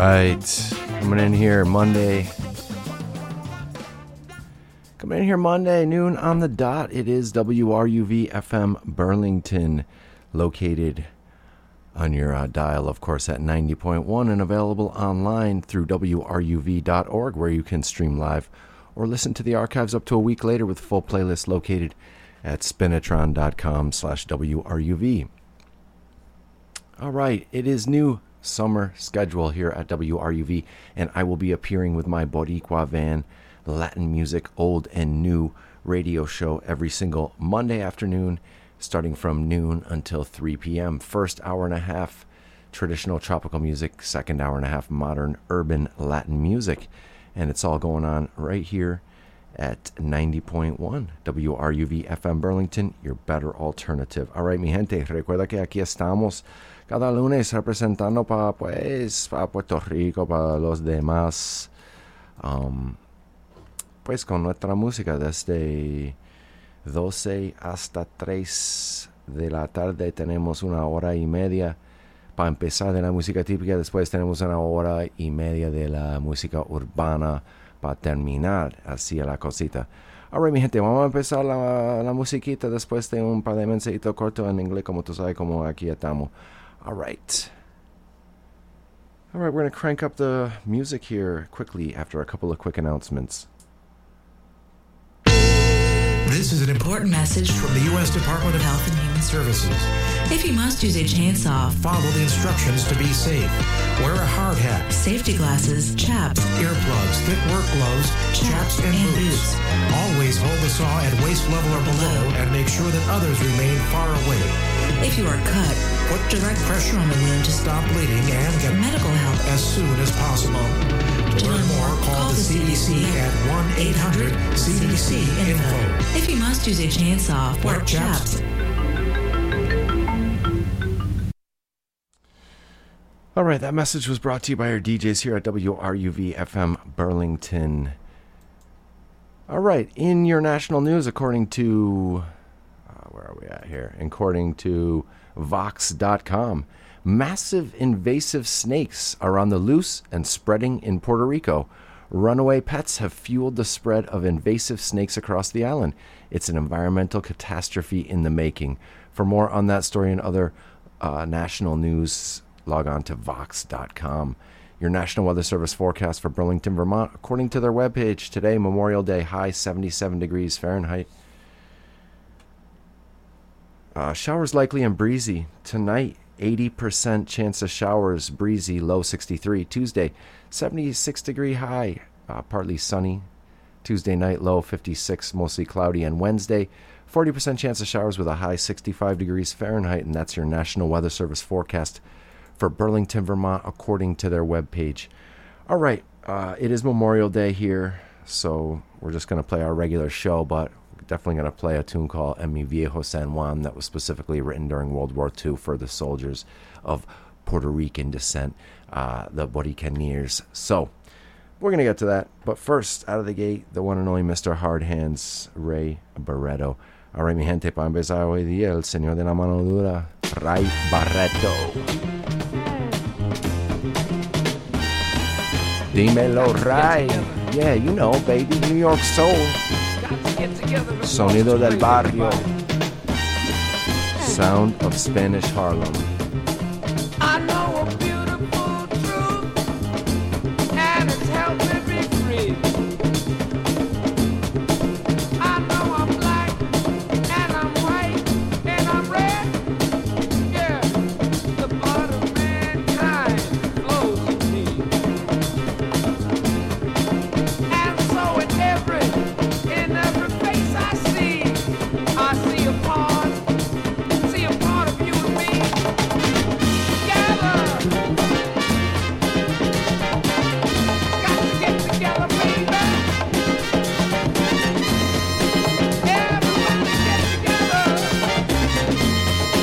right. Coming in here Monday, noon on the dot. It is WRUV FM Burlington, located on your dial, of course, at 90.1 and available online through WRUV.org, where you can stream live or listen to the archives up to a week later with full playlists located at spinatron.com/WRUV. All right, it is new summer schedule here at WRUV, and I will be appearing with my Boricua Van Latin Music Old and New radio show every single Monday afternoon, starting from noon until 3 p.m. First hour and a half, traditional tropical music. Second hour and a half, modern urban Latin music. And it's all going on right here at 90.1 WRUV FM Burlington, your better alternative. All right, mi gente, recuerda que aquí estamos cada lunes representando para Puerto Rico, para los demás, pues con nuestra música desde 12 hasta 3 de la tarde. Tenemos una hora y media para empezar de la música típica. Después tenemos una hora y media de la música urbana para terminar así la cosita. Ahora, mi gente, vamos a empezar la musiquita después de un par de mensajitos cortos en inglés, como tú sabes, como aquí estamos. All right, we're going to crank up the music here quickly after a couple of quick announcements. This is an important message from the U.S. Department of Health and Human Services. If you must use a chainsaw, follow the instructions to be safe. Wear a hard hat, safety glasses, chaps, earplugs, thick work gloves, chaps, and boots. Always hold the saw at waist level or below and make sure that others remain far away. If you are cut, put direct pressure on the wound to stop bleeding and get medical help as soon as possible. To learn more, call the CDC at 1-800-CDC-INFO. If you must use a chainsaw, wear chaps. All right, that message was brought to you by our DJs here at WRUV FM Burlington. All right, in your national news, according to, where are we at here? According to Vox.com, massive invasive snakes are on the loose and spreading in Puerto Rico. Runaway pets have fueled the spread of invasive snakes across the island. It's an environmental catastrophe in the making. For more on that story and other national news, log on to Vox.com. Your National Weather Service forecast for Burlington, Vermont, according to their webpage. Today, Memorial Day, high 77 degrees Fahrenheit. Showers likely and breezy. Tonight, 80% chance of showers, breezy, low 63. Tuesday, 76 degree high, partly sunny. Tuesday night, low 56, mostly cloudy. And Wednesday, 40% chance of showers with a high 65 degrees Fahrenheit. And that's your National Weather Service forecast for Burlington, Vermont, according to their webpage. All right, it is Memorial Day here, so we're just going to play our regular show, but definitely going to play a tune called En Mi Viejo San Juan that was specifically written during World War II for the soldiers of Puerto Rican descent, the Boricaneers. So we're going to get to that, but first, out of the gate, the one and only Mr. Hard Hands, Ray Barretto. All right, mi gente, para empezar hoy día, el señor de la mano dura, Ray Barretto. Dímelo, Ray. Yeah, you know, baby, New York soul. Sonido del barrio. Sound of Spanish Harlem.